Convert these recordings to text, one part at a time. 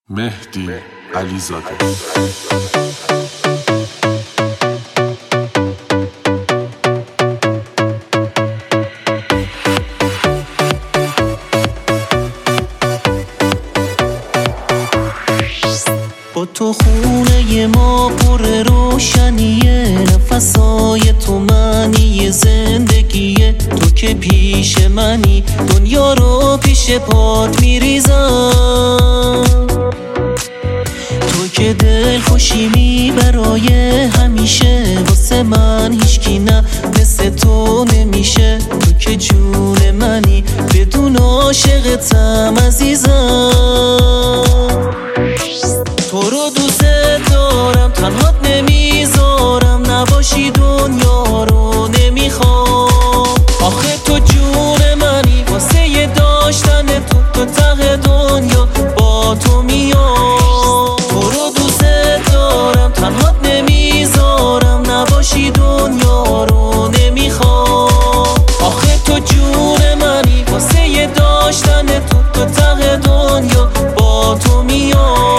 مهدی علیزاده. با تو خونه ما پر روشنیه، نفسای تو معنی زندگیه. تو که پیش منی دنیا رو پیش پات میریزم، تو که دل خوشیمی برای همیشه. واسه من هیچکی نه مثل تو نمیشه، تو که جون منی بدون عاشقتم عزیزم. تو رو دوست دارم تنهات نمیذارم، نباشی دنیا رو نمیخوام. آخه تو جون منی واسه یه داشتن تو ته دنیا با تو میام. تو رو دوست دارم تنهات نمیذارم، نباشی دنیا رو نمیخوام. آخه تو جون منی واسه یه داشتن تو ته دنیا با تو میام.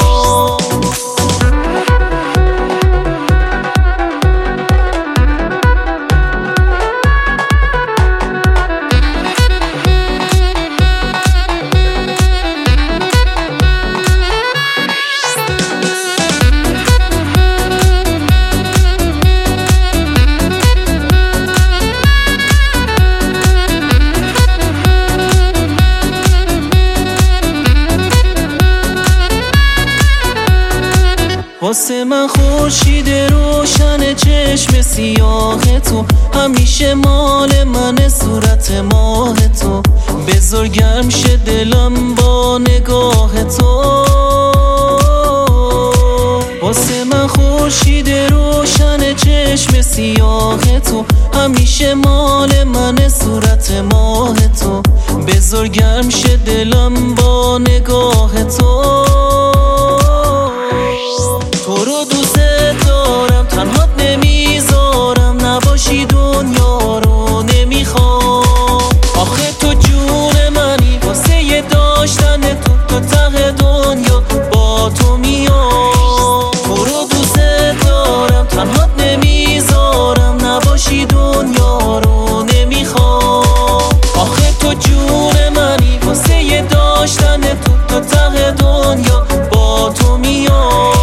واسه من خورشید روشن چشم سیاه تو، همیشه مال من صورت ماه تو. بذار گرم شه دلم با نگاه تو. واسه من خورشید روشن چشم سیاه تو، همیشه مال من صورت ماه تو. بذار گرم شه دلم با نگاه تو. تو رو دوست دارم تنهات نمیذارم، نباشی دنیا رو نمیخوام. آخه تو جون منی واسه یه داشتن تو ته دنیا با تو میام. تو رو دوست دارم تنهات نمیذارم، نباشی دنیا رو نمیخوام. آخه تو جون منی واسه یه داشتن تو ته دنیا با تو میام.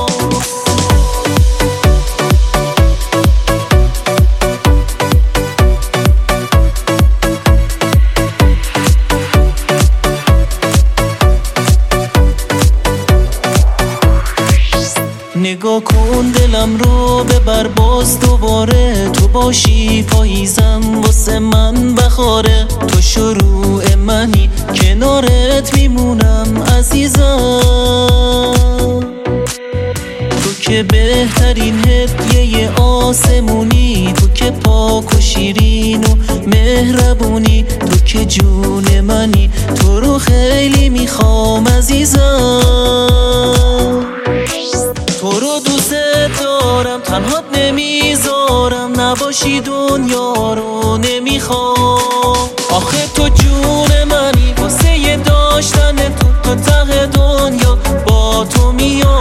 نگاه کن دلم رو ببر باز دوباره، تو باشی پاییزم واسه من بخاره. تو شروع منی کنارت میمونم عزیزم. تو که بهترین هدیه آسمونی، تو که پاک و شیرین و مهربونی. تو که جون منی تو رو خیلی میخوام عزیزم. تو رو دوست دارم تنهات نمیذارم، نباشی دنیا رو نمیخوام. آخه تو جون منی واسه یه داشتن تو ته دنیا با تو میام.